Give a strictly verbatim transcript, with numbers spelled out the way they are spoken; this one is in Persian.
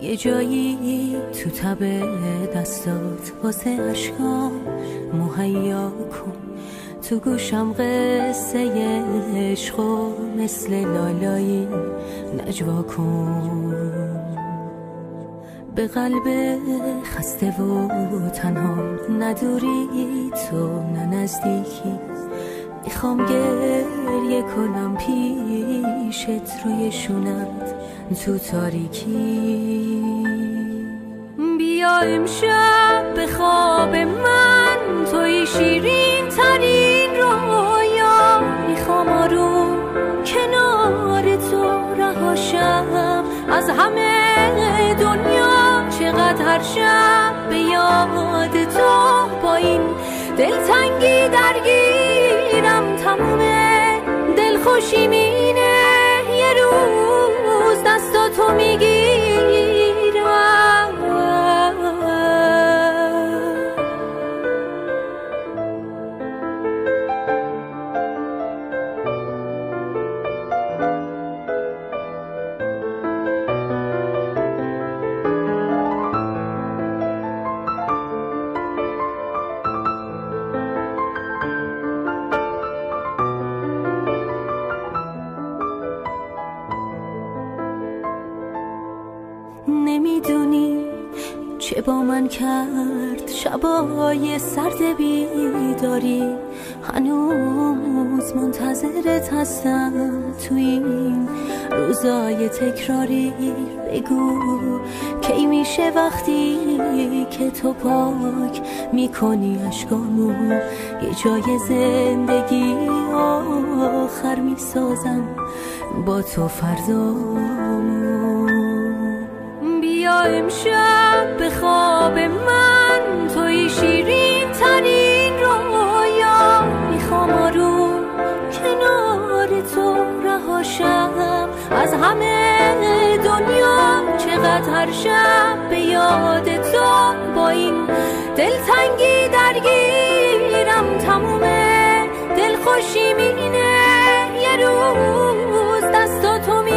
یه جایی تو تب دستات واسه عشقام مهیا کن، تو گوشم قصه عشق و مثل لالایی نجوا کن. به قلب خسته و تنها ندوری تو نه نزدیکی، میخوام گریه کنم پیشت روی شونت تو تاریکی. بیا امشب به خواب من توی شیرین ترین رویا، میخوام آروم کنار تو رهاشم از همه دنیا. چقدر هر شب به یاد تو با این دلتنگی درگیرم، تموم دلخوشی مینه یه روز دستاتو میگیرم. نمیدونی چه با من کرد شبای سرد بیداری، هنوز منتظرت هستم تو این روزای تکراری. بگو کی میشه وقتی که تو پاک میکنی اشکامو، یه جای زندگی آخر میسازم با تو فردامو. بیا امشب به خواب من توی شیرین ترین رویا، میخوام آروم کنار تو رهاشم از همه دنیا. چقدر هر شب به یاد تو با این دلتنگی درگیرم، تموم دلخوشی مینه یه روز دستاتو